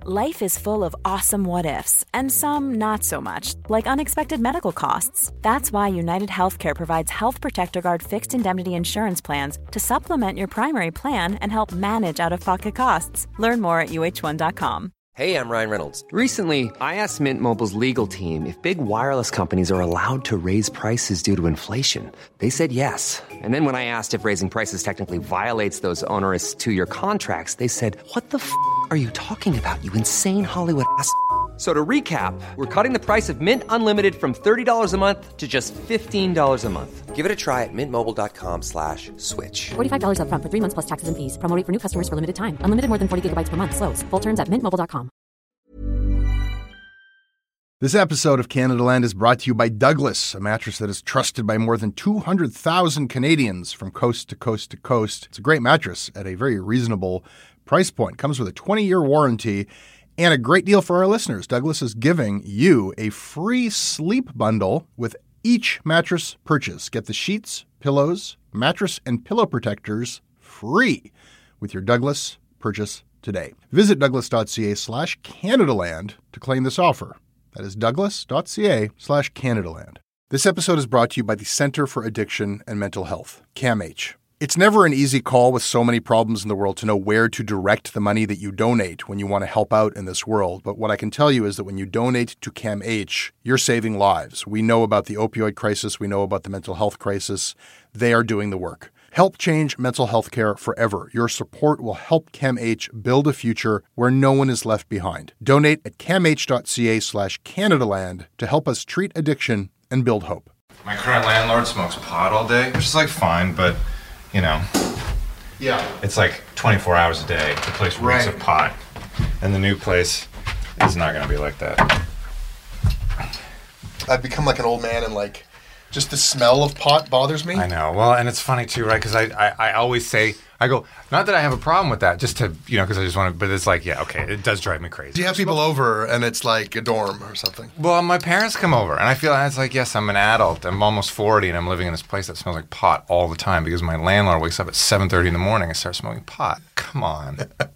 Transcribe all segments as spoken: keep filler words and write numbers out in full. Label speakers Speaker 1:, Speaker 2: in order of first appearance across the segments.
Speaker 1: Life is full of awesome what-ifs, and some not so much, like unexpected medical costs. That's why United Healthcare provides Health Protector Guard fixed indemnity insurance plans to supplement your primary plan and help manage out-of-pocket costs. Learn more at U H one dot com.
Speaker 2: Hey, I'm Ryan Reynolds. Recently, I asked Mint Mobile's legal team if big wireless companies are allowed to raise prices due to inflation. They said yes. And then when I asked if raising prices technically violates those onerous two-year contracts, they said, what the f*** are you talking about, you insane Hollywood ass f- So to recap, we're cutting the price of Mint Unlimited from thirty dollars a month to just fifteen dollars a month. Give it a try at mintmobile.com slash switch.
Speaker 3: forty-five dollars up front for three months plus taxes and fees. Promo rate for new customers for limited time. Unlimited more than forty gigabytes per month. Slows full terms at mint mobile dot com.
Speaker 4: This episode of Canada Land is brought to you by Douglas, a mattress that is trusted by more than two hundred thousand Canadians from coast to coast to coast. It's a great mattress at a very reasonable price point. Comes with a twenty-year warranty and a great deal for our listeners. Douglas is giving you a free sleep bundle with each mattress purchase. Get the sheets, pillows, mattress, and pillow protectors free with your Douglas purchase today. Visit douglas.ca slash Canadaland to claim this offer. That is douglas.ca slash Canadaland. This episode is brought to you by the Center for Addiction and Mental Health, CAMH. It's never an easy call with so many problems in the world to know where to direct the money that you donate when you want to help out in this world. But what I can tell you is that when you donate to CAMH, you're saving lives. We know about the opioid crisis. We know about the mental health crisis. They are doing the work. Help change mental health care forever. Your support will help CAMH build a future where no one is left behind. Donate at camh.ca slash Canadaland to help us treat addiction and build hope.
Speaker 5: My current landlord smokes pot all day, which is like fine, but you know,
Speaker 4: yeah,
Speaker 5: it's like twenty-four hours a day. The place reeks
Speaker 4: Right.
Speaker 5: of pot, and the new place is not going to be like that.
Speaker 4: I've become like an old man and like just the smell of pot bothers me.
Speaker 5: I know. Well, and it's funny too, right? Because I, I, I always say, I go, not that I have a problem with that, just to, you know, because I just want to, but it's like, yeah, okay, it does drive me crazy.
Speaker 4: Do you have people over and it's like a dorm or something?
Speaker 5: Well, my parents come over, and I feel it's like, yes, I'm an adult. I'm almost forty, and I'm living in this place that smells like pot all the time because my landlord wakes up at seven thirty in the morning and starts smoking pot. Come on.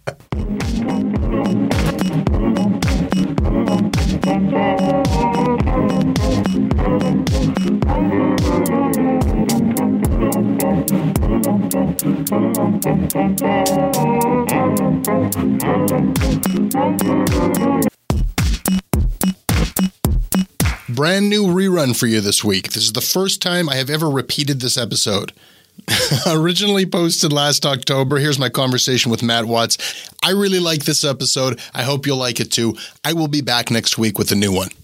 Speaker 6: Brand new rerun for you this week. This is the first time I have ever repeated this episode. Originally posted last October. Here's my conversation with Matt Watts. I really like this episode. I hope you'll like it too. I will be back next week with a new one.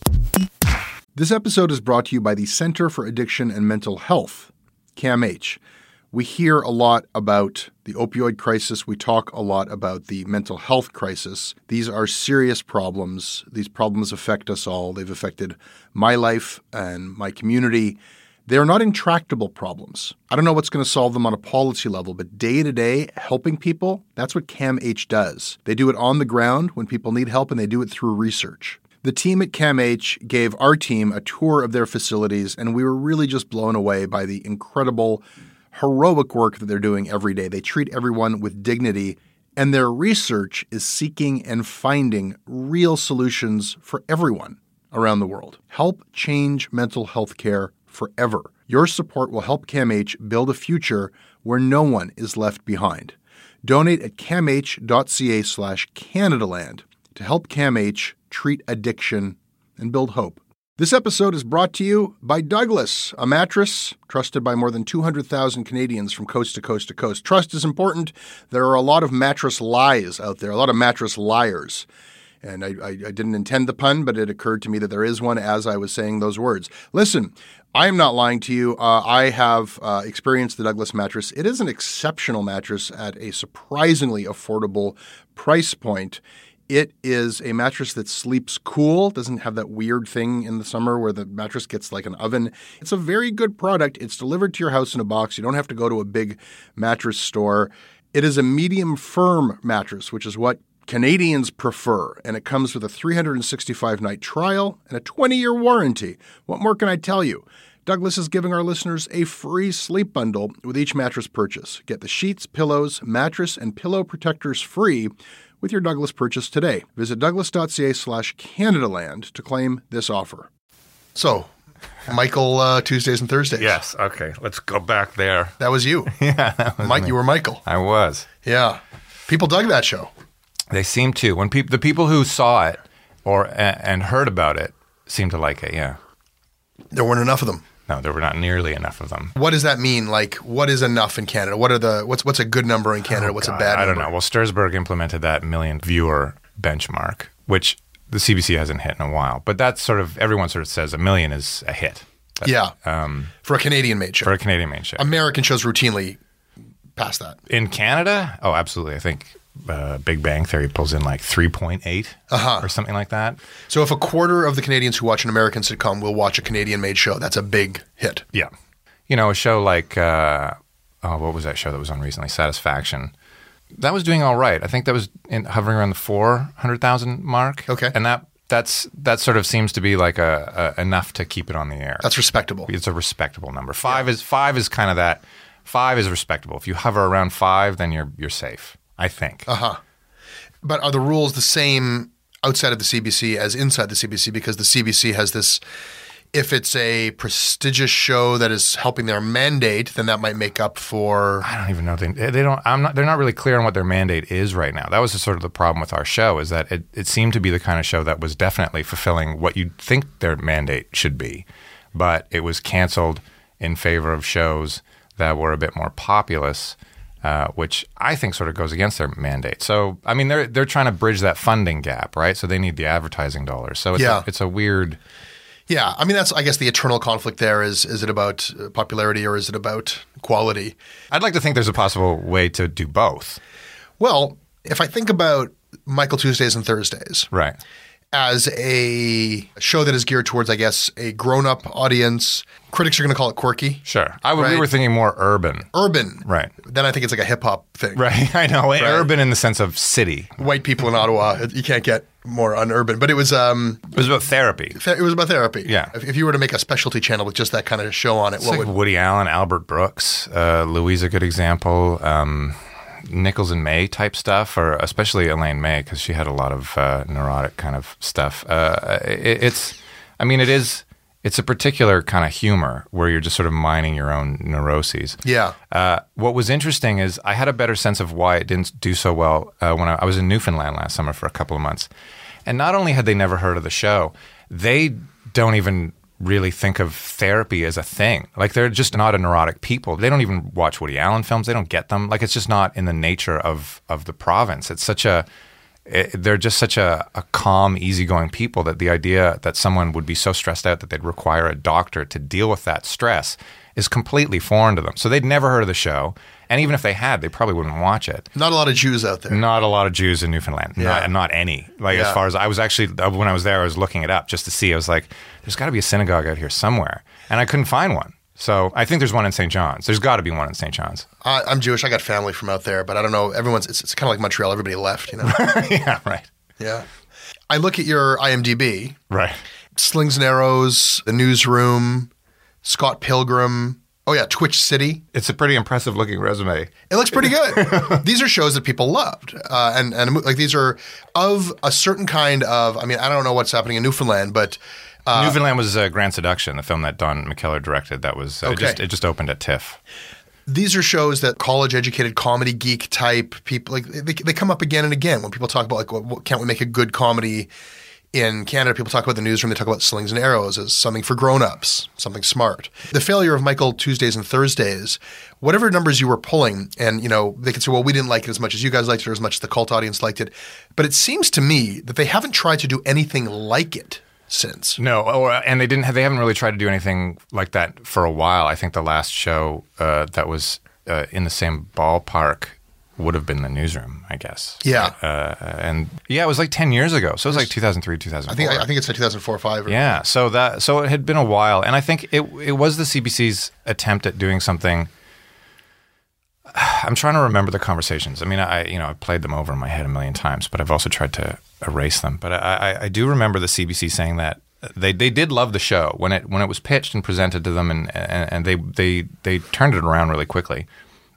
Speaker 4: This episode is brought to you by the Center for Addiction and Mental Health, CAMH. We hear a lot about the opioid crisis. We talk a lot about the mental health crisis. These are serious problems. These problems affect us all. They've affected my life and my community. They are not intractable problems. I don't know what's going to solve them on a policy level, but day to day, helping people, that's what CAMH does. They do it on the ground when people need help, and they do it through research. The team at CAMH gave our team a tour of their facilities, and we were really just blown away by the incredible, heroic work that they're doing every day. They treat everyone with dignity, and their research is seeking and finding real solutions for everyone around the world. Help change mental health care forever. Your support will help CAMH build a future where no one is left behind. Donate at camh.ca slash Canadaland to help CAMH treat addiction and build hope. This episode is brought to you by Douglas, a mattress trusted by more than two hundred thousand Canadians from coast to coast to coast. Trust is important. There are a lot of mattress lies out there, a lot of mattress liars. And I, I, I didn't intend the pun, but it occurred to me that there is one as I was saying those words. Listen, I am not lying to you. Uh, I have uh, experienced the Douglas mattress. It is an exceptional mattress at a surprisingly affordable price point. It is a mattress that sleeps cool, doesn't have that weird thing in the summer where the mattress gets like an oven. It's a very good product. It's delivered to your house in a box. You don't have to go to a big mattress store. It is a medium firm mattress, which is what Canadians prefer, and it comes with a three hundred sixty-five night trial and a twenty-year warranty. What more can I tell you? Douglas is giving our listeners a free sleep bundle with each mattress purchase. Get the sheets, pillows, mattress, and pillow protectors free with your Douglas purchase today. Visit douglas.ca slash Canadaland to claim this offer. So, Michael uh, Tuesdays and Thursdays.
Speaker 5: Yes. Okay. Let's go back there.
Speaker 4: That was you.
Speaker 5: Yeah. That was
Speaker 4: Mike,
Speaker 5: me.
Speaker 4: you were Michael.
Speaker 5: I was.
Speaker 4: Yeah. People dug that show.
Speaker 5: They seem to. When people, the people who saw it or and heard about it seemed to like it. Yeah.
Speaker 4: There weren't enough of them.
Speaker 5: No, there were not nearly enough of them.
Speaker 4: What does that mean? Like, what is enough in Canada? What are the what's what's a good number in Canada?
Speaker 5: Oh,
Speaker 4: what's
Speaker 5: God,
Speaker 4: a bad number?
Speaker 5: I don't know. Well, Stursburg implemented that million viewer benchmark, which the C B C hasn't hit in a while. But that's sort of, everyone sort of says a million is a hit. But,
Speaker 4: yeah.
Speaker 5: Um,
Speaker 4: for a Canadian-made show.
Speaker 5: For a Canadian-made show.
Speaker 4: American shows routinely pass that.
Speaker 5: In Canada? Oh, absolutely. I think uh, Big Bang Theory pulls in like three point eight
Speaker 4: uh-huh.
Speaker 5: or something like that.
Speaker 4: So if a quarter of the Canadians who watch an American sitcom will watch a Canadian-made show, that's a big hit.
Speaker 5: Yeah. You know, a show like, uh, oh, what was that show that was on recently? Satisfaction. That was doing all right. I think that was in, hovering around the four hundred thousand mark.
Speaker 4: Okay.
Speaker 5: And that that's that sort of seems to be like a, a enough to keep it on the air.
Speaker 4: That's respectable.
Speaker 5: It's a respectable number. Five yeah. is five is kind of that. Five is respectable. If you hover around five, then you're you're safe, I think.
Speaker 4: Uh-huh. But are the rules the same outside of the C B C as inside the C B C? Because the C B C has this, if it's a prestigious show that is helping their mandate, then that might make up for.
Speaker 5: I don't even know. They, they don't. I'm not. They're not really clear on what their mandate is right now. That was the, sort of the problem with our show, is that it, it seemed to be the kind of show that was definitely fulfilling what you'd think their mandate should be, but it was canceled in favor of shows that were a bit more populous, uh, which I think sort of goes against their mandate. So, I mean, they're they're trying to bridge that funding gap, right? So they need the advertising dollars. So it's
Speaker 4: yeah.
Speaker 5: a, it's a weird.
Speaker 4: Yeah, I mean, that's, I guess, the eternal conflict there is, is it about popularity or is it about quality?
Speaker 5: I'd like to think there's a possible way to do both.
Speaker 4: Well, if I think about Michael Tuesdays and Thursdays
Speaker 5: right.
Speaker 4: as a show that is geared towards, I guess, a grown-up audience, critics are going to call it quirky.
Speaker 5: Sure. I,
Speaker 4: right?
Speaker 5: We were thinking more urban.
Speaker 4: Urban.
Speaker 5: Right.
Speaker 4: Then I think it's like a hip-hop thing.
Speaker 5: Right, I know.
Speaker 4: Right?
Speaker 5: Urban in the sense of city.
Speaker 4: White people in Ottawa, you can't get more unurban. But it was um,
Speaker 5: it was about therapy.
Speaker 4: Th- it was about therapy.
Speaker 5: Yeah.
Speaker 4: If, if you were to make a specialty channel with just that kind of show on it,
Speaker 5: it's
Speaker 4: what
Speaker 5: like
Speaker 4: would
Speaker 5: Woody Allen, Albert Brooks, uh, Louise, a good example. Um, Nichols and May type stuff, or especially Elaine May, because she had a lot of uh, neurotic kind of stuff. Uh, it, it's, I mean, it is. It's a particular kind of humor where you're just sort of mining your own neuroses.
Speaker 4: Yeah.
Speaker 5: Uh, what was interesting is I had a better sense of why it didn't do so well uh, when I, I was in Newfoundland last summer for a couple of months. And not only had they never heard of the show, they don't even really think of therapy as a thing. Like, they're just not a neurotic people. They don't even watch Woody Allen films. They don't get them. Like, it's just not in the nature of, of the province. It's such a... It, they're just such a, a calm, easygoing people that the idea that someone would be so stressed out that they'd require a doctor to deal with that stress is completely foreign to them. So they'd never heard of the show. And even if they had, they probably wouldn't watch it.
Speaker 4: Not a lot of Jews out there.
Speaker 5: Not a lot of Jews in Newfoundland.
Speaker 4: Yeah.
Speaker 5: Not, not any. Like,
Speaker 4: Yeah.
Speaker 5: as far as I was actually, when I was there, I was looking it up just to see. I was like, there's got to be a synagogue out here somewhere. And I couldn't find one. So I think there's one in Saint John's. There's got to be one in Saint John's.
Speaker 4: I, I'm Jewish. I got family from out there, but I don't know. Everyone's, it's, it's kind of like Montreal. Everybody left, you know?
Speaker 5: Yeah, right.
Speaker 4: Yeah. I look at your I M D B.
Speaker 5: Right.
Speaker 4: Slings and Arrows, The Newsroom, Scott Pilgrim. Oh, yeah, Twitch City.
Speaker 5: It's a pretty impressive looking resume.
Speaker 4: It looks pretty good. These are shows that people loved. Uh, and, and like these are of a certain kind of, I mean, I don't know what's happening in Newfoundland, but Uh,
Speaker 5: Newfoundland was uh, Grand Seduction, the film that Don McKellar directed. That was uh,
Speaker 4: Okay.
Speaker 5: it just it just opened at TIFF.
Speaker 4: these are shows that college-educated comedy geek type people, like they, they come up again and again when people talk about like, what, what, can't we make a good comedy in Canada? People talk about The Newsroom. They talk about Slings and Arrows as something for grown-ups, something smart. The failure of Michael Tuesdays and Thursdays, whatever numbers you were pulling, and you know they could say, well, we didn't like it as much as you guys liked it or as much as the cult audience liked it. But it seems to me that they haven't tried to do anything like it since.
Speaker 5: No, or, and they didn't have, they haven't really tried to do anything like that for a while. I think the last show uh, that was uh, in the same ballpark would have been The Newsroom, I guess.
Speaker 4: Yeah.
Speaker 5: Uh, and yeah, it was like ten years ago. So it was like two thousand three, two thousand four.
Speaker 4: I think I, I think it's like two thousand four or five. Or
Speaker 5: yeah. So that so it had been a while, and I think it it was the C B C's attempt at doing something. I'm trying to remember the conversations. I mean, I you know I played them over in my head a million times, but I've also tried to erase them. But I, I, I do remember the C B C saying that they they did love the show when it when it was pitched and presented to them, and and, and they they they turned it around really quickly.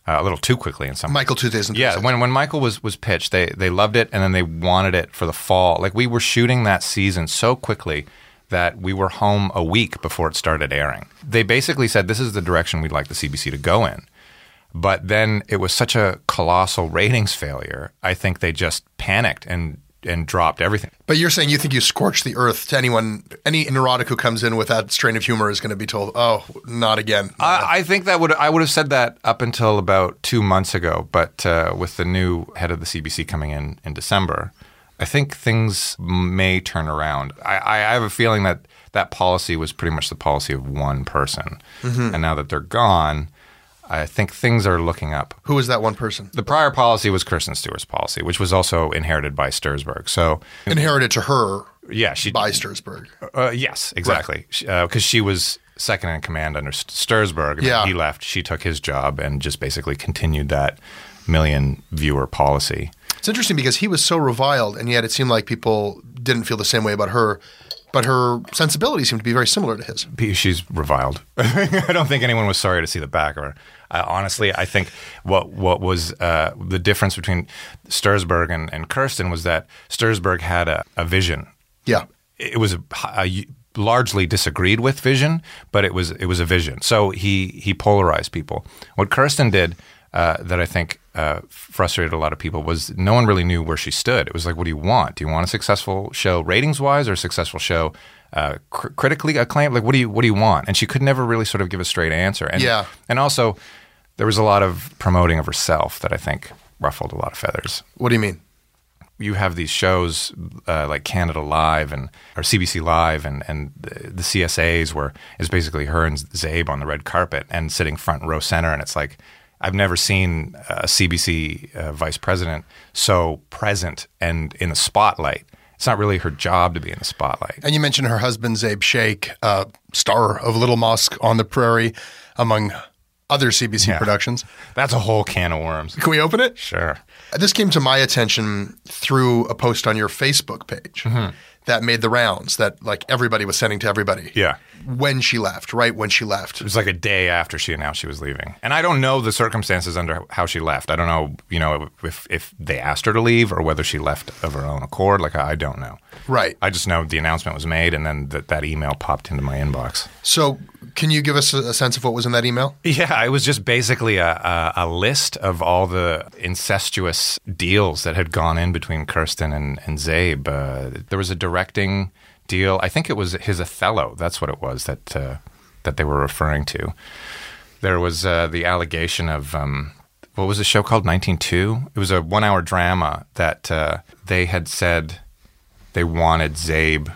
Speaker 5: uh, a little too quickly in some ways.
Speaker 4: Michael two thousand three.
Speaker 5: Yeah, when when Michael was was pitched, they they loved it, and then they wanted it for the fall. Like, we were shooting that season so quickly that we were home a week before it started airing. They basically said, this is the direction we'd like the C B C to go in. But then it was such a colossal ratings failure, I think they just panicked and and dropped everything.
Speaker 4: But you're saying you think you scorched the earth to anyone, any neurotic who comes in with that strain of humor is going to be told, oh, not again.
Speaker 5: I, I think that would I would have said that up until about two months ago, but uh, with the new head of the C B C coming in in December, I think things may turn around. I, I have a feeling that that policy was pretty much the policy of one person. Mm-hmm. And now that they're gone, I think things are looking up.
Speaker 4: Who was that one person?
Speaker 5: The prior policy was Kirsten Stewart's policy, which was also inherited by Stursberg. So
Speaker 4: inherited to her
Speaker 5: yeah, she,
Speaker 4: by Stursberg.
Speaker 5: Uh, yes, exactly. Because right. uh, she was second in command under Stursberg. And
Speaker 4: yeah.
Speaker 5: when he left, she took his job and just basically continued that million viewer policy.
Speaker 4: It's interesting because he was so reviled, and yet it seemed like people didn't feel the same way about her. But her sensibilities seem to be very similar to his.
Speaker 5: She's reviled. I don't think anyone was sorry to see the back of her. Uh, honestly, I think what what was uh, the difference between Stursberg and, and Kirsten was that Stursberg had a, a vision.
Speaker 4: Yeah.
Speaker 5: It was a, a largely disagreed with vision, but it was it was a vision. So he he polarized people. What Kirsten did uh, that I think uh, frustrated a lot of people was no one really knew where she stood. It was like, what do you want? Do you want a successful show ratings-wise or a successful show uh, cr- critically acclaimed? Like, what do you what do you want? And she could never really sort of give a straight answer. And,
Speaker 4: yeah.
Speaker 5: And also, there was a lot of promoting of herself that I think ruffled a lot of feathers.
Speaker 4: What do you mean?
Speaker 5: You have these shows uh, like Canada Live and or C B C Live and and the, the C S As where it's basically her and Zabe on the red carpet and sitting front row center, and it's like, I've never seen a C B C uh, vice president so present and in the spotlight. It's not really her job to be in the spotlight.
Speaker 4: And you mentioned her husband, Zabe Sheikh, uh, star of Little Mosque on the Prairie, among other C B C
Speaker 5: yeah.
Speaker 4: productions.
Speaker 5: That's a whole can of worms.
Speaker 4: Can we open it?
Speaker 5: Sure.
Speaker 4: This came to my attention through a post on your Facebook page mm-hmm. that made the rounds that like everybody was sending to everybody.
Speaker 5: Yeah.
Speaker 4: When she left, right when she left.
Speaker 5: It was like a day after she announced she was leaving. And I don't know the circumstances under how she left. I don't know, you know, if if they asked her to leave or whether she left of her own accord. Like, I don't know.
Speaker 4: Right.
Speaker 5: I just know the announcement was made and then that that email popped into my inbox.
Speaker 4: So can you give us a sense of what was in that email?
Speaker 5: Yeah, it was just basically a, a, a list of all the incestuous deals that had gone in between Kirsten and, and Zabe. Uh, there was a directing deal. I think it was his Othello. That's what it was that uh, that they were referring to. There was uh, the allegation of, um, what was the show called, nineteen two? It was a one-hour drama that uh, they had said they wanted Zabe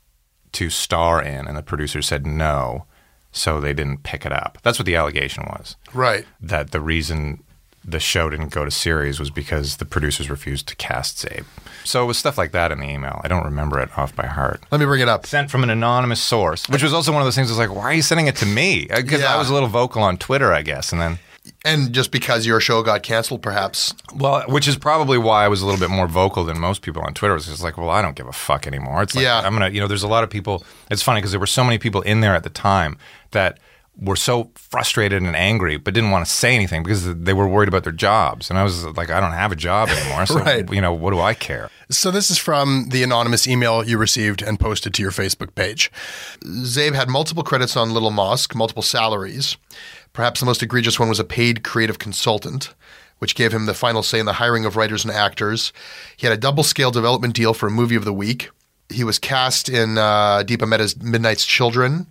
Speaker 5: to star in, and the producers said no, so they didn't pick it up. That's what the allegation was.
Speaker 4: Right.
Speaker 5: That the reason the show didn't go to series was because the producers refused to cast Zabe. So it was stuff like that in the email. I don't remember it off by heart.
Speaker 4: Let me bring it up.
Speaker 5: Sent from an anonymous source, which was also one of those things I was like, why are you sending it to me? Because
Speaker 4: yeah.
Speaker 5: I was a little vocal on Twitter, I guess, and then...
Speaker 4: And just because your show got canceled, perhaps.
Speaker 5: Well, which is probably why I was a little bit more vocal than most people on Twitter. It was just like, well, I don't give a fuck anymore. It's like,
Speaker 4: yeah.
Speaker 5: I'm going to, you know, there's a lot of people. It's funny because there were so many people in there at the time that were so frustrated and angry, but didn't want to say anything because they were worried about their jobs. And I was like, I don't have a job anymore. So,
Speaker 4: right.
Speaker 5: you know, what do I care?
Speaker 4: So this is from the anonymous email you received and posted to your Facebook page. Zabe had multiple credits on Little Mosque, multiple salaries. Perhaps the most egregious one was a paid creative consultant, which gave him the final say in the hiring of writers and actors. He had a double-scale development deal for a movie of the week. He was cast in uh, Deepa Mehta's Midnight's Children.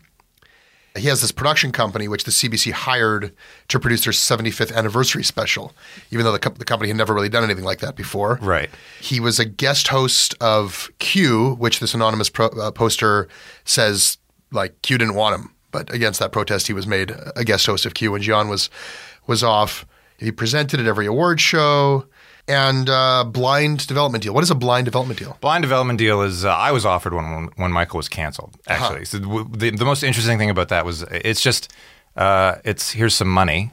Speaker 4: He has this production company, which the C B C hired to produce their seventy-fifth anniversary special, even though the, co- the company had never really done anything like that before.
Speaker 5: Right.
Speaker 4: He was a guest host of Q, which this anonymous pro- uh, poster says, like, Q didn't want him. But against that protest, he was made a guest host of Q when John was was off. He presented at every award show. And uh, blind development deal. What is a blind development deal?
Speaker 5: Blind development deal is uh, I was offered one when, when Michael was canceled, actually. Uh-huh. So the, the, the most interesting thing about that was it's just, uh, it's here's some money,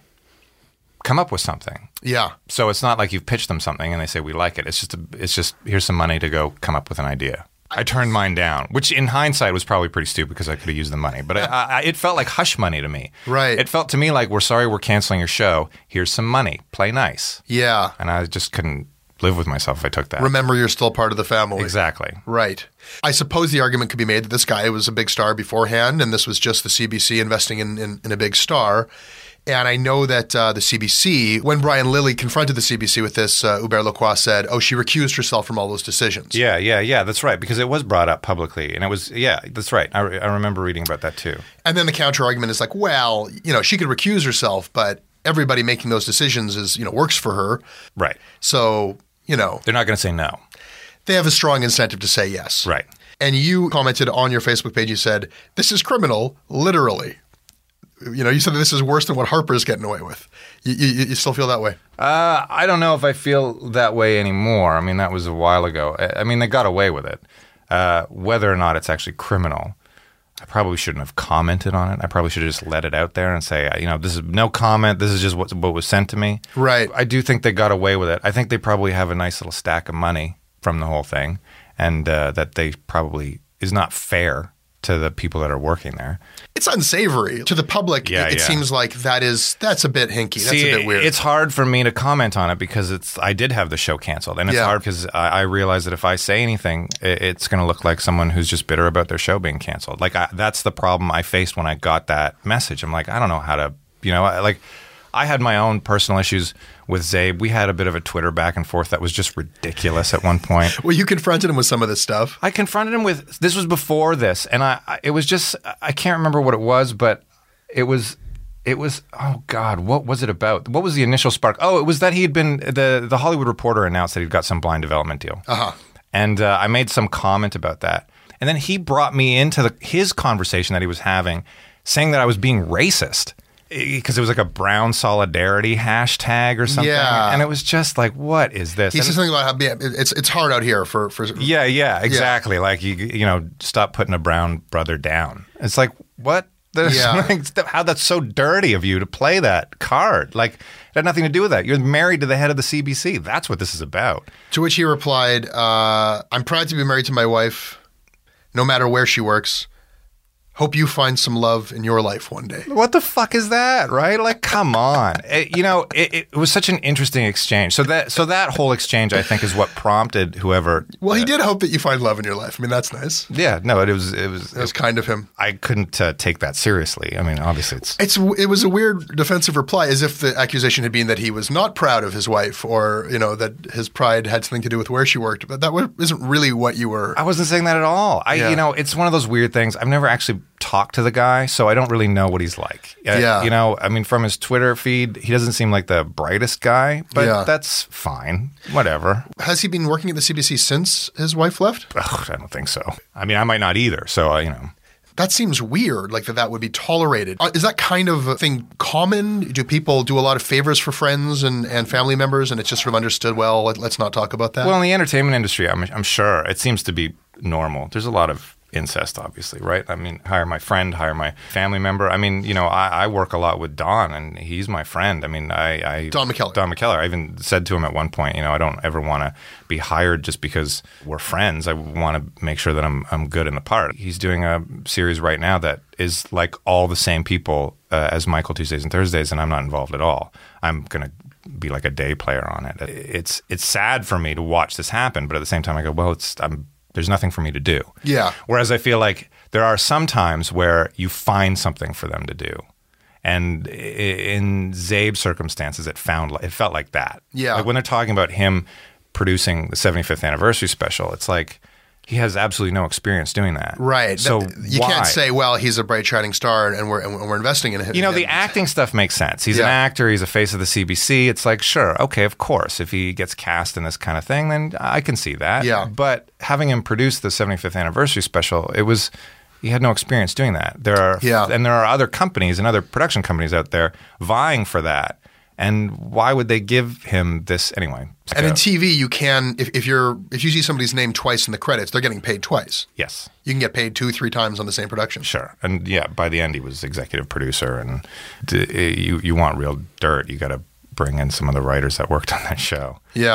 Speaker 5: come up with something.
Speaker 4: Yeah.
Speaker 5: So it's not like you've pitched them something and they say we like it. It's just, a, it's just here's some money to go come up with an idea. I turned mine down, which in hindsight was probably pretty stupid because I could have used the money. But I, I, it felt like hush money to me.
Speaker 6: Right.
Speaker 5: It felt to me like, we're sorry we're canceling your show. Here's some money. Play nice.
Speaker 6: Yeah.
Speaker 5: And I just couldn't live with myself if I took that.
Speaker 6: Remember, you're still part of the family.
Speaker 5: Exactly.
Speaker 6: Right. I suppose the argument could be made that this guy was a big star beforehand, and this was just the C B C investing in, in, in a big star. And I know that uh, the C B C, when Brian Lilly confronted the C B C with this, uh, Hubert Lacroix said, oh, she recused herself from all those decisions.
Speaker 5: Yeah, yeah, yeah, that's right. Because it was brought up publicly. And it was, yeah, that's right. I, I remember reading about that too.
Speaker 6: And then the counter argument is like, well, you know, she could recuse herself, but everybody making those decisions is, you know, works for her.
Speaker 5: Right.
Speaker 6: So, you know.
Speaker 5: They're not going to say no.
Speaker 6: They have a strong incentive to say yes.
Speaker 5: Right.
Speaker 6: And you commented on your Facebook page, you said, this is criminal, literally. You know, you said that this is worse than what Harper's getting away with. You, you, you still feel that way?
Speaker 5: Uh, I don't know if I feel that way anymore. I mean, that was a while ago. I, I mean, they got away with it. Uh, whether or not it's actually criminal, I probably shouldn't have commented on it. I probably should have just let it out there and say, you know, this is no comment. This is just what, what was sent to me.
Speaker 6: Right.
Speaker 5: I do think they got away with it. I think they probably have a nice little stack of money from the whole thing, and uh, that they probably is not fair to the people that are working there.
Speaker 6: It's unsavory. To the public,
Speaker 5: Yeah,
Speaker 6: it, it
Speaker 5: yeah.
Speaker 6: seems like that is that's a bit hinky. That's
Speaker 5: See,
Speaker 6: a bit weird.
Speaker 5: It's hard for me to comment on it because it's I did have the show canceled, and it's
Speaker 6: Yeah.
Speaker 5: hard because I, I realize that if I say anything, it, it's going to look like someone who's just bitter about their show being canceled. Like I, that's the problem I faced when I got that message. I'm like, I don't know how to, you know, I, like I had my own personal issues with Zabe. We had a bit of a Twitter back and forth that was just ridiculous at one point.
Speaker 6: Well, you confronted him with some of this stuff.
Speaker 5: I confronted him with this was before this, and I, I it was just I can't remember what it was, but it was it was oh god, what was it about? What was the initial spark? Oh, it was that he had been the the Hollywood Reporter announced that he'd got some blind development deal,
Speaker 6: Uh-huh.
Speaker 5: and uh, I made some comment about that, and then he brought me into the, his conversation that he was having, saying that I was being racist. Because it was like a brown solidarity hashtag or something.
Speaker 6: Yeah.
Speaker 5: And it was just like, what is this?
Speaker 6: He
Speaker 5: And-
Speaker 6: said something about how yeah, it's it's hard out here for for
Speaker 5: Yeah, yeah, exactly. Like you, you know, stop putting a brown brother down. It's like what? There's
Speaker 6: Yeah.
Speaker 5: like, how that's so dirty of you to play that card. Like it had nothing to do with that. You're married to the head of the C B C. That's what this is about.
Speaker 6: To which he replied, uh, "I'm proud to be married to my wife, no matter where she works. Hope you find some love in your life one day."
Speaker 5: What the fuck is that, right? Like, come on. It, you know, it, it was such an interesting exchange. So that so that whole exchange, I think, is what prompted whoever.
Speaker 6: Well, he did hope that you find love in your life. I mean, that's nice.
Speaker 5: Yeah, no, it was it was.
Speaker 6: That was kind of him.
Speaker 5: I couldn't uh, take that seriously. I mean, obviously, it's
Speaker 6: It's it was a weird defensive reply, as if the accusation had been that he was not proud of his wife, or you know that his pride had something to do with where she worked. But that wa- isn't really what you were.
Speaker 5: I wasn't saying that at all. I,
Speaker 6: Yeah.
Speaker 5: you know, it's one of those weird things. I've never actually talked to the guy, so I don't really know what he's like. Uh,
Speaker 6: Yeah.
Speaker 5: You know, I mean, from his Twitter feed, he doesn't seem like the brightest guy, but
Speaker 6: Yeah.
Speaker 5: that's fine. Whatever.
Speaker 6: Has he been working at the C B C since his wife left?
Speaker 5: Ugh, I don't think so. I mean, I might not either. So, uh, you know.
Speaker 6: That seems weird, like that that would be tolerated. Uh, Is that kind of thing common? Do people do a lot of favors for friends and, and family members, and it's just sort of understood, well, let, let's not talk about that?
Speaker 5: Well, in the entertainment industry, I'm, I'm sure it seems to be normal. There's a lot of incest, obviously, right? I mean, hire my friend, hire my family member. I mean, you know, I, I work a lot with Don, and he's my friend. I mean, I, I
Speaker 6: Don McKellar.
Speaker 5: Don McKellar. I even said to him at one point, you know, I don't ever want to be hired just because we're friends. I want to make sure that I'm I'm good in the part. He's doing a series right now that is like all the same people uh, as Michael Tuesdays and Thursdays, and I'm not involved at all. I'm gonna be like a day player on it. It's it's sad for me to watch this happen, but at the same time, I go, well, it's I'm. There's nothing for me to do.
Speaker 6: Yeah.
Speaker 5: Whereas I feel like there are some times where you find something for them to do. And i- in Zabe's circumstances, it found it felt like that.
Speaker 6: Yeah.
Speaker 5: Like when they're talking about him producing the seventy-fifth anniversary special, it's like he has absolutely no experience doing that.
Speaker 6: Right.
Speaker 5: So
Speaker 6: That- you
Speaker 5: why?
Speaker 6: can't say, well, he's a bright shining star and we're, and we're investing in him.
Speaker 5: You know, the acting stuff makes sense. He's an
Speaker 6: Yeah.
Speaker 5: actor. He's a face of the C B C. It's like, sure, okay, of course. If he gets cast in this kind of thing, then I can see that.
Speaker 6: Yeah.
Speaker 5: But having him produce the seventy-fifth anniversary special, it was he had no experience doing that. There are,
Speaker 6: Yeah.
Speaker 5: and there are other companies and other production companies out there vying for that. And why would they give him this anyway?
Speaker 6: And in
Speaker 5: So-
Speaker 6: T V, you can, if, if you're, if you see somebody's name twice in the credits, they're getting paid twice.
Speaker 5: yes.
Speaker 6: You can get paid two, three times on the same production.
Speaker 5: Sure, and yeah, by the end he was executive producer, and d- you you want real dirt, you got to bring in some of the writers that worked on that show.
Speaker 6: Yeah.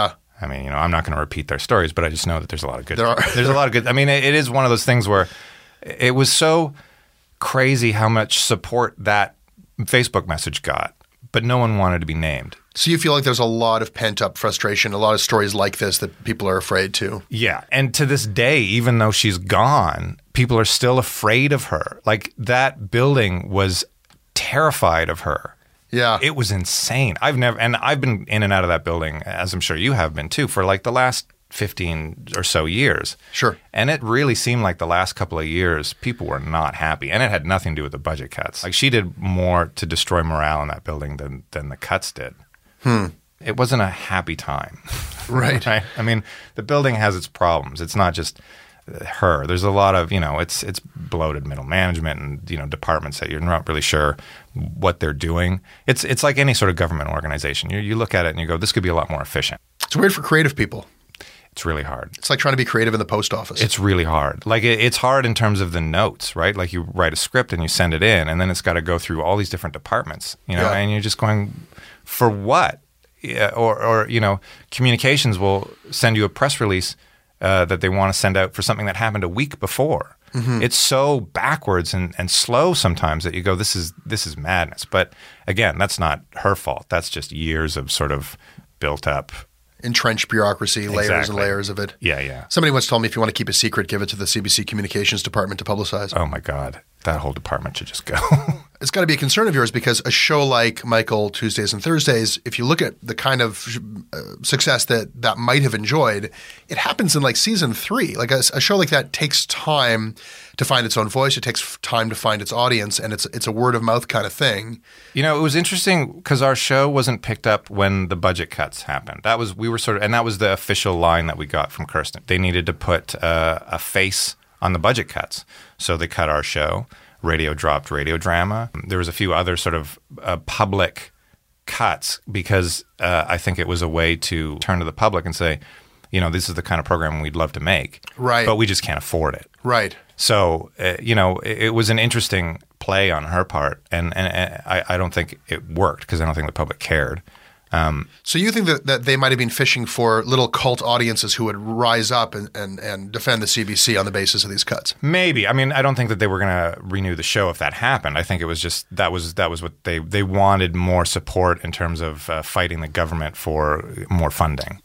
Speaker 5: I mean, you know, I'm not going to repeat their stories, but I just know that there's a lot of good.
Speaker 4: There are.
Speaker 5: There's a lot of good. I mean, it, it is one of those things where it was so crazy how much support that Facebook message got, but no one wanted to be named.
Speaker 4: So you feel like there's a lot of pent-up frustration, a lot of stories like this that people are afraid to.
Speaker 5: Yeah. And to this day, even though she's gone, people are still afraid of her. Like, that building was terrified of her.
Speaker 4: Yeah.
Speaker 5: It was insane. I've never, and I've been in and out of that building, as I'm sure you have been too, for like the last fifteen or so years.
Speaker 4: Sure.
Speaker 5: And it really seemed like the last couple of years, people were not happy. And it had nothing to do with the budget cuts. Like, she did more to destroy morale in that building than, than the cuts did.
Speaker 4: Hmm.
Speaker 5: It wasn't a happy time.
Speaker 4: Right.
Speaker 5: Right. I mean, the building has its problems. It's not just her. There's a lot of, you know, it's it's bloated middle management and, you know, departments that you're not really sure what they're doing. It's it's like any sort of government organization. You you look at it and you go, this could be a lot more efficient.
Speaker 4: It's weird for creative people.
Speaker 5: It's really hard.
Speaker 4: It's like trying to be creative in the post office.
Speaker 5: It's really hard. Like, it, it's hard in terms of the notes, right? Like, you write a script and you send it in, and then it's got to go through all these different departments, you know,
Speaker 4: Yeah.
Speaker 5: and you're just going, for what? Yeah, or, or, you know, communications will send you a press release uh, that they want to send out for something that happened a week before. Mm-hmm. It's so backwards and, and slow sometimes that you go, this is this is madness. But again, that's not her fault. That's just years of sort of built up.
Speaker 4: Entrenched bureaucracy, layers
Speaker 5: Exactly.
Speaker 4: and layers of it.
Speaker 5: Yeah, yeah.
Speaker 4: Somebody once told me if you want to keep a secret, give it to the C B C communications department to publicize.
Speaker 5: Oh my God. That whole department should just go.
Speaker 4: It's got to be a concern of yours because a show like Michael Tuesdays and Thursdays, if you look at the kind of uh, success that that might have enjoyed, it happens in like season three. Like a, a show like that takes time to find its own voice. It takes time to find its audience, and it's it's a word of mouth kind of thing.
Speaker 5: You know, it was interesting because our show wasn't picked up when the budget cuts happened. That was we were sort of, and that was the official line that we got from Kirsten. They needed to put uh, a face on the budget cuts, so they cut our show. Radio dropped Radio Drama. There was a few other sort of uh, public cuts because uh, I think it was a way to turn to the public and say, you know, this is the kind of program we'd love to make,
Speaker 4: Right.
Speaker 5: but we just can't afford it.
Speaker 4: Right.
Speaker 5: So, uh, you know, it, it was an interesting play on her part, and, and, and I, I don't think it worked because I don't think the public cared. Um,
Speaker 4: So you think that, that they might have been fishing for little cult audiences who would rise up and, and, and defend the C B C on the basis of these cuts?
Speaker 5: maybe. I mean, I don't think that they were going to renew the show if that happened. I think it was just that was that was what they they wanted, more support in terms of uh, fighting the government for more funding.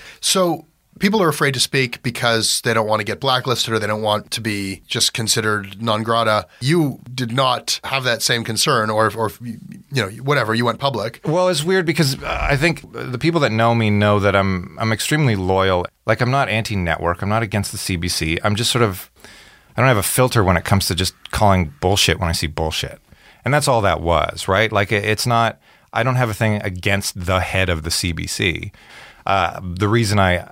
Speaker 4: So people are afraid to speak because they don't want to get blacklisted or they don't want to be just considered non grata. You did not have that same concern or, or you know, whatever. You went public.
Speaker 5: Well, it's weird because uh, I think the people that know me know that I'm I'm extremely loyal. Like, I'm not anti-network. I'm not against the C B C. I'm just sort of I don't have a filter when it comes to just calling bullshit when I see bullshit. And that's all that was, right? Like, it, it's not – I don't have a thing against the head of the C B C. Uh, the reason I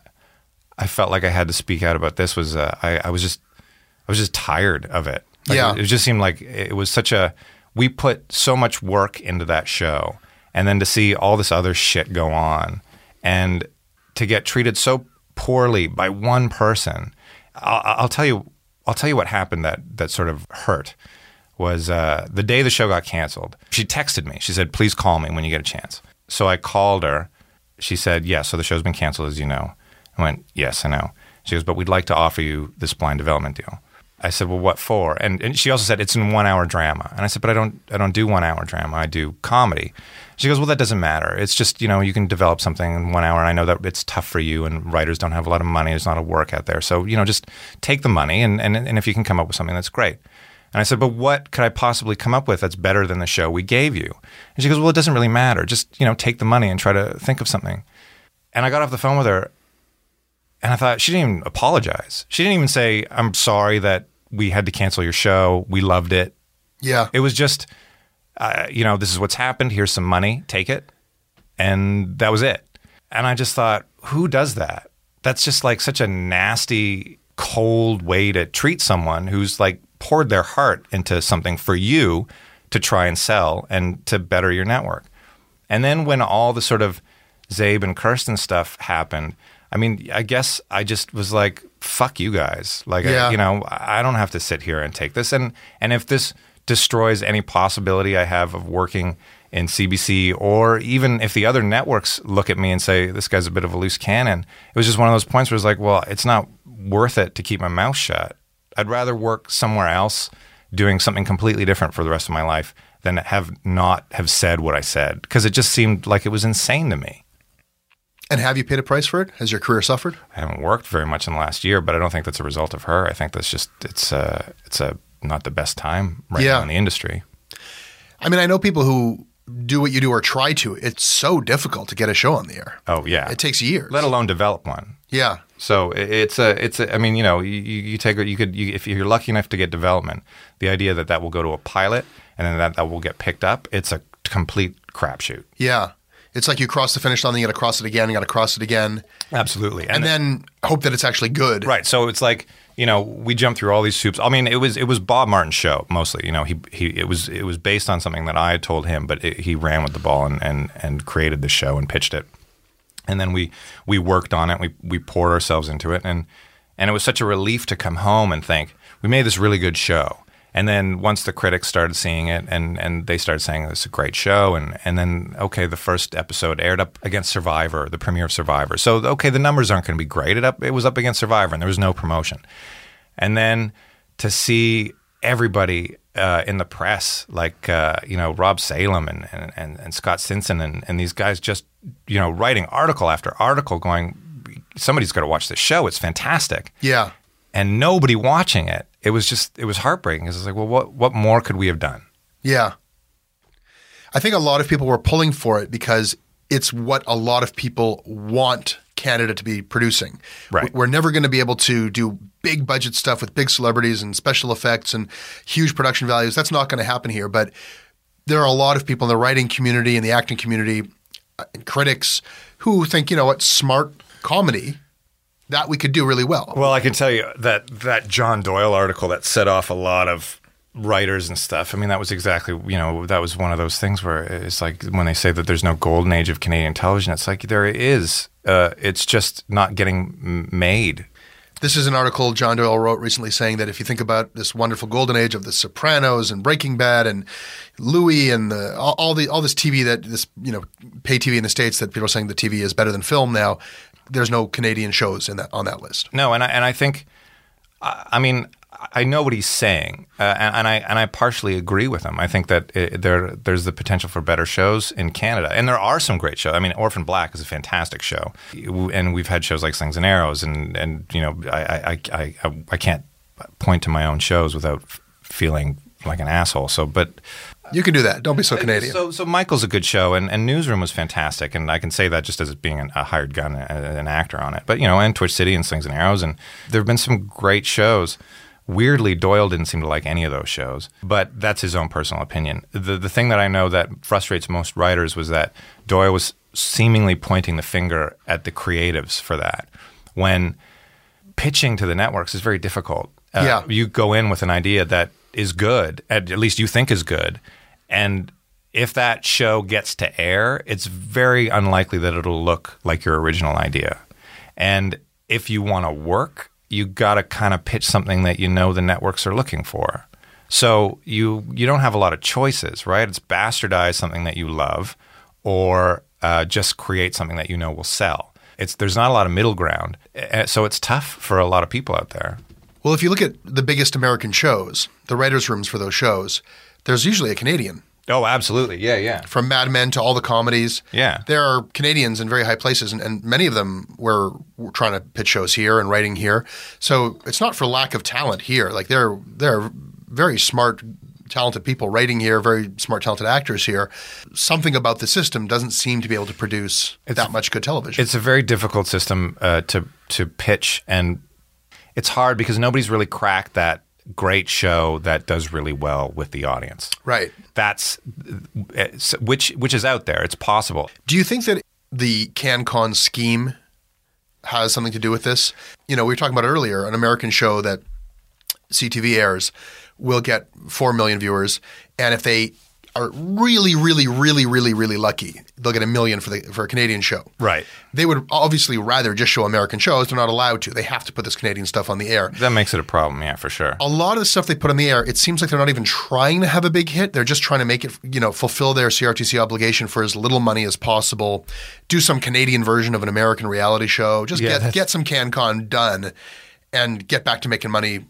Speaker 5: I felt like I had to speak out about this was uh, I, I was just I was just tired of it. Like,
Speaker 4: Yeah.
Speaker 5: it, it just seemed like it was such a – we put so much work into that show, and then to see all this other shit go on and to get treated so poorly by one person. I'll, I'll tell you – I'll tell you what happened that that sort of hurt was uh, the day the show got canceled. She texted me. She said, please call me when you get a chance. So I called her. She said, yes, so the show's been canceled, as you know. I went, yes, I know. She goes, but we'd like to offer you this blind development deal. I said, well, what for? And, and she also said, it's in one-hour drama. And I said, but I don't I don't do one-hour drama. I do comedy. She goes, well, that doesn't matter. It's just, you know, you can develop something in one hour. And I know that it's tough for you and writers don't have a lot of money. There's not a work out there. So, you know, just take the money and, and, and if you can come up with something, that's great. And I said, but what could I possibly come up with that's better than the show we gave you? And she goes, well, it doesn't really matter. Just, you know, take the money and try to think of something. And I got off the phone with her and I thought, she didn't even apologize. She didn't even say, I'm sorry that we had to cancel your show. We loved it.
Speaker 4: Yeah.
Speaker 5: It was just... Uh, you know, this is what's happened. Here's some money. Take it. And that was it. And I just thought, who does that? That's just like such a nasty, cold way to treat someone who's like poured their heart into something for you to try and sell and to better your network. And then when all the sort of Zabe and Kirsten stuff happened, I mean, I guess I just was like, fuck you guys. Like,
Speaker 4: Yeah.
Speaker 5: I, you know, I don't have to sit here and take this. And and if this destroys any possibility I have of working in C B C, or even if the other networks look at me and say, this guy's a bit of a loose cannon. It was just one of those points where it's like, well, it's not worth it to keep my mouth shut. I'd rather work somewhere else doing something completely different for the rest of my life than have not have said what I said, because it just seemed like it was insane to me.
Speaker 4: And have you paid a price for it? Has your career suffered?
Speaker 5: I haven't worked very much in the last year, but I don't think that's a result of her. I think that's just, it's a, it's a not the best time right
Speaker 4: Yeah.
Speaker 5: now in the industry.
Speaker 4: I mean, I know people who do what you do or try to. It's so difficult to get a show on the air.
Speaker 5: Oh, yeah.
Speaker 4: It takes years.
Speaker 5: Let alone develop one.
Speaker 4: Yeah.
Speaker 5: So it- it's a, it's a, I mean, you know, you, you take, you could, you, if you're lucky enough to get development, the idea that that will go to a pilot and then that, that will get picked up, it's a complete crapshoot.
Speaker 4: Yeah. It's like you cross the finish line, then you got to cross it again, you got to cross it again.
Speaker 5: Absolutely.
Speaker 4: And, and then hope that it's actually good.
Speaker 5: Right. So it's like, you know, we jumped through all these hoops. I mean, it was it was Bob Martin's show mostly. You know, he he it was it was based on something that I had told him, but it, he ran with the ball and, and and created the show and pitched it. And then we we worked on it. We we poured ourselves into it, and and it was such a relief to come home and think we made this really good show. And then once the critics started seeing it, and, and they started saying this is a great show, and, and then, okay, the first episode aired up against Survivor, the premiere of Survivor. So, okay, the numbers aren't going to be great. It, up, it was up against Survivor, and there was no promotion. And then to see everybody uh, in the press, like, uh, you know, Rob Salem and, and, and, and Scott Stinson and, and these guys just, you know, writing article after article going, somebody's got to watch this show. It's fantastic.
Speaker 4: Yeah.
Speaker 5: And nobody watching it. It was just, it was heartbreaking because it's like, well, what, what more could we have done?
Speaker 4: Yeah. I think a lot of people were pulling for it because it's what a lot of people want Canada to be producing.
Speaker 5: Right.
Speaker 4: We're never going to be able to do big budget stuff with big celebrities and special effects and huge production values. That's not going to happen here. But there are a lot of people in the writing community and the acting community and critics who think, you know what, smart comedy, that we could do really well.
Speaker 5: Well, I can tell you that that John Doyle article that set off a lot of writers and stuff. I mean, that was exactly, you know, that was one of those things where it's like when they say that there's no golden age of Canadian television, it's like there is. Uh, it's just not getting made.
Speaker 4: This is an article John Doyle wrote recently saying that if you think about this wonderful golden age of The Sopranos and Breaking Bad and Louis and the, all, all the all this T V that this, you know, pay T V in the States that people are saying the T V is better than film now, there's no Canadian shows in that on that list.
Speaker 5: No, and I and I think, I mean, I know what he's saying, uh, and, and I and I partially agree with him. I think that it, there there's the potential for better shows in Canada, and there are some great shows. I mean, Orphan Black is a fantastic show, and we've had shows like Slings and Arrows, and and you know, I I I I, I can't point to my own shows without feeling like an asshole. So, but.
Speaker 4: You can do that. Don't be so Canadian.
Speaker 5: So, so Michael's a good show, and, and Newsroom was fantastic, and I can say that just as being an, a hired gun, a, an actor on it. But you know, and Twitch City and Slings and Arrows, and there have been some great shows. Weirdly, Doyle didn't seem to like any of those shows, but that's his own personal opinion. The the thing that I know that frustrates most writers was that Doyle was seemingly pointing the finger at the creatives for that, when pitching to the networks is very difficult. Uh,
Speaker 4: yeah.
Speaker 5: You go in with an idea that is good, at, at least you think is good, and if that show gets to air, it's very unlikely that it'll look like your original idea. And if you want to work, you got to kind of pitch something that you know the networks are looking for. So you you don't have a lot of choices, right? It's bastardize something that you love, or uh, just create something that you know will sell. It's there's not a lot of middle ground, so it's tough for a lot of people out there.
Speaker 4: Well, if you look at the biggest American shows, the writers' rooms for those shows, there's usually a Canadian.
Speaker 5: Oh, absolutely. Yeah, yeah.
Speaker 4: From Mad Men to all the comedies.
Speaker 5: Yeah.
Speaker 4: There are Canadians in very high places, and, and many of them were, were trying to pitch shows here and writing here. So it's not for lack of talent here. Like they're they're very smart, talented people writing here, very smart, talented actors here. Something about the system doesn't seem to be able to produce
Speaker 5: It's-
Speaker 4: that much good television.
Speaker 5: It's a very difficult system uh, to to pitch, and it's hard because nobody's really cracked that great show that does really well with the audience.
Speaker 4: Right.
Speaker 5: That's which which is out there. It's possible.
Speaker 4: Do you think that the CanCon scheme has something to do with this? You know, we were talking about earlier, an American show that C T V airs will get four million viewers, and if they
Speaker 6: are really, really, really, really, really lucky, they'll get a million for the for a Canadian show.
Speaker 5: Right.
Speaker 6: They would obviously rather just show American shows. They're not allowed to. They have to put this Canadian stuff on the air.
Speaker 5: That makes it a problem, yeah, for sure.
Speaker 6: A lot of the stuff they put on the air, it seems like they're not even trying to have a big hit. They're just trying to make it, you know, fulfill their C R T C obligation for as little money as possible. Do some Canadian version of an American reality show. Just
Speaker 5: Yeah,
Speaker 6: get get some CanCon done and get back to making money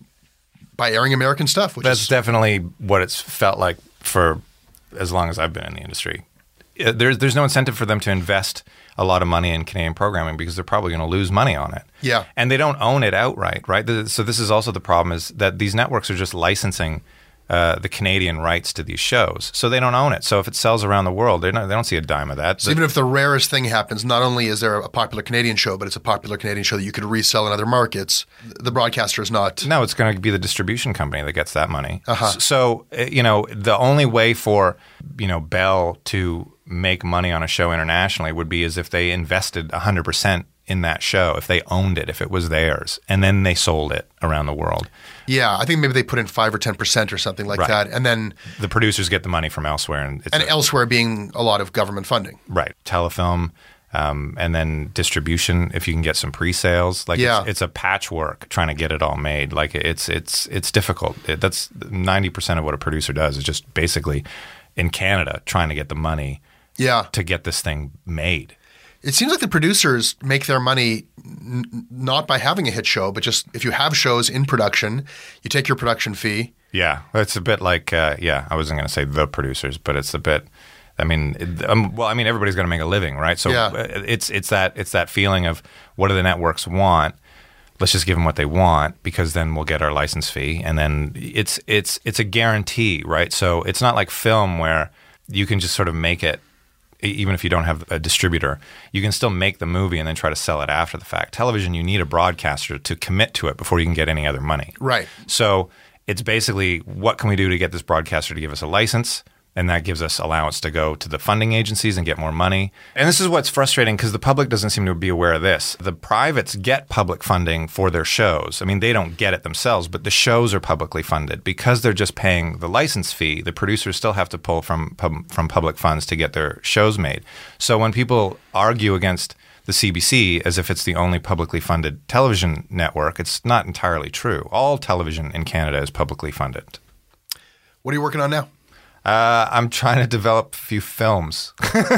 Speaker 6: by airing American stuff. Which
Speaker 5: That's
Speaker 6: is
Speaker 5: definitely what it's felt like for as long as I've been in the industry. Uh, There's there's no incentive for them to invest a lot of money in Canadian programming because they're probably going to lose money on it.
Speaker 6: Yeah.
Speaker 5: And they don't own it outright, right? The- So this is also the problem is that these networks are just licensing uh, the Canadian rights to these shows. So they don't own it. So if it sells around the world, they're not, they don't see a dime of that.
Speaker 6: So even if the rarest thing happens, not only is there a popular Canadian show, but it's a popular Canadian show that you could resell in other markets, the broadcaster is not.
Speaker 5: No, it's going to be the distribution company that gets that money.
Speaker 6: Uh-huh.
Speaker 5: S- So, uh, you know, the only way for, you know, Bell to make money on a show internationally would be as if they invested one hundred percent in that show, if they owned it, if it was theirs, and then they sold it around the world.
Speaker 6: Yeah, I think maybe they put in five or ten percent or something like
Speaker 5: Right.
Speaker 6: that, and then
Speaker 5: The producers get the money from elsewhere. And, it's
Speaker 6: and
Speaker 5: a-
Speaker 6: elsewhere being a lot of government funding.
Speaker 5: Right. Telefilm, um, and then distribution, if you can get some pre-sales. Like
Speaker 6: Yeah.
Speaker 5: it's, it's a patchwork trying to get it all made. Like it's it's it's difficult. It, that's ninety percent of what a producer does is just basically in Canada trying to get the money
Speaker 6: Yeah.
Speaker 5: to get this thing made.
Speaker 6: It seems like the producers make their money n- not by having a hit show, but just if you have shows in production, you take your production fee.
Speaker 5: Yeah. It's a bit like, uh, yeah, I wasn't going to say the producers, but it's a bit, I mean, it- um, well, I mean, everybody's going to make a living, right? So
Speaker 6: Yeah.
Speaker 5: uh, it's it's that it's that feeling of what do the networks want? Let's just give them what they want because then we'll get our license fee, and then it's it's it's a guarantee, right? So it's not like film where you can just sort of make it, e- even if you don't have a distributor, you can still make the movie and then try to sell it after the fact. Television, you need a broadcaster to commit to it before you can get any other money.
Speaker 6: Right.
Speaker 5: So it's basically what can we do to get this broadcaster to give us a license? And that gives us allowance to go to the funding agencies and get more money. And this is what's frustrating because the public doesn't seem to be aware of this. The privates get public funding for their shows. I mean, they don't get it themselves, but the shows are publicly funded. Because they're just paying the license fee, the producers still have to pull from pub- from public funds to get their shows made. So when people argue against the C B C as if it's the only publicly funded television network, it's not entirely true. All television in Canada is publicly funded.
Speaker 6: What are you working on now?
Speaker 5: Uh, I'm trying to develop a few films.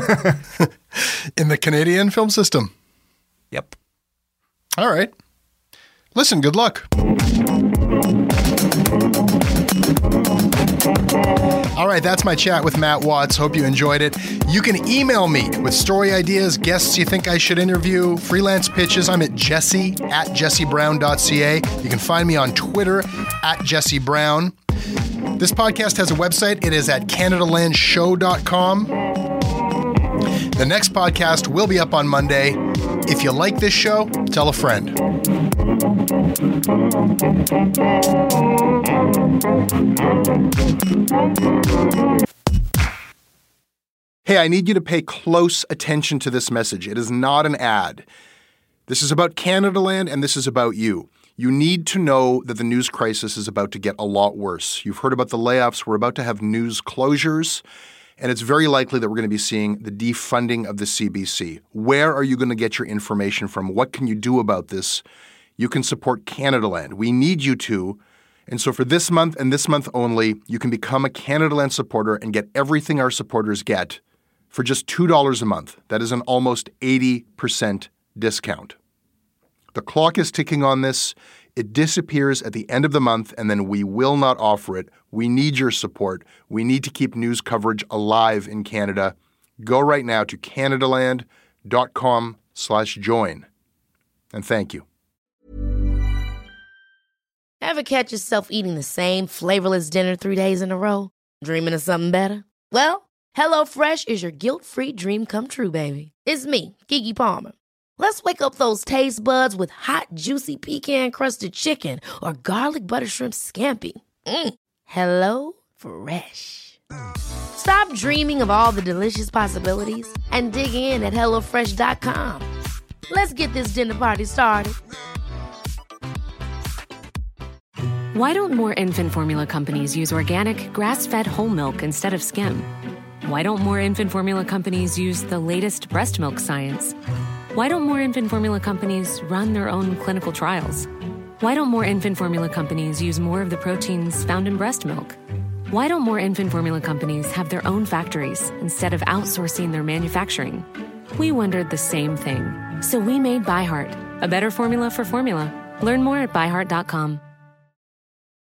Speaker 6: In the Canadian film system.
Speaker 5: Yep.
Speaker 6: All right. Listen, good luck. All right, that's my chat with Matt Watts. Hope you enjoyed it. You can email me with story ideas, guests you think I should interview, freelance pitches. I'm at jesse at jessebrown dot c a. You can find me on Twitter at jessebrown. This podcast has a website. It is at canada land show dot com. The next podcast will be up on Monday. If you like this show, tell a friend. Hey, I need you to pay close attention to this message. It is not an ad. This is about Canadaland, and this is about you. You need to know that the news crisis is about to get a lot worse. You've heard about the layoffs. We're about to have news closures, and it's very likely that we're going to be seeing the defunding of the C B C. Where are you going to get your information from? What can you do about this? You can support Canadaland. We need you to. And so for this month and this month only, you can become a Canadaland supporter and get everything our supporters get for just two dollars a month. That is an almost eighty percent discount. The clock is ticking on this. It disappears at the end of the month, and then we will not offer it. We need your support. We need to keep news coverage alive in Canada. Go right now to canadaland.com slash join. And thank you.
Speaker 7: Ever catch yourself eating the same flavorless dinner three days in a row? Dreaming of something better? Well, HelloFresh is your guilt-free dream come true, baby. It's me, Keke Palmer. Let's wake up those taste buds with hot, juicy pecan-crusted chicken or garlic butter shrimp scampi. Mm. Hello Fresh. Stop dreaming of all the delicious possibilities and dig in at hello fresh dot com. Let's get this dinner party started.
Speaker 3: Why don't more infant formula companies use organic, grass-fed whole milk instead of skim? Why don't more infant formula companies use the latest breast milk science? Why don't more infant formula companies run their own clinical trials? Why don't more infant formula companies use more of the proteins found in breast milk? Why don't more infant formula companies have their own factories instead of outsourcing their manufacturing? We wondered the same thing. So we made ByHeart, a better formula for formula. Learn more at by heart dot com.